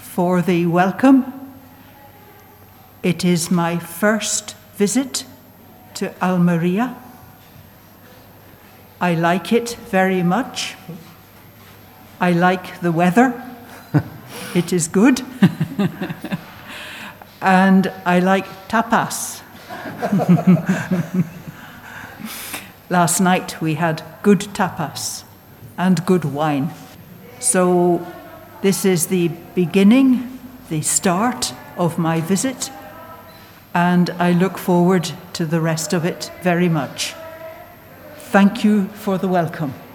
for the welcome. It is my first visit to Almeria. I like it very much. I like the weather. It is good. And I like tapas. Last night we had good tapas and good wine. So this is the beginning, the start of my visit, and I look forward to the rest of it very much. Thank you for the welcome.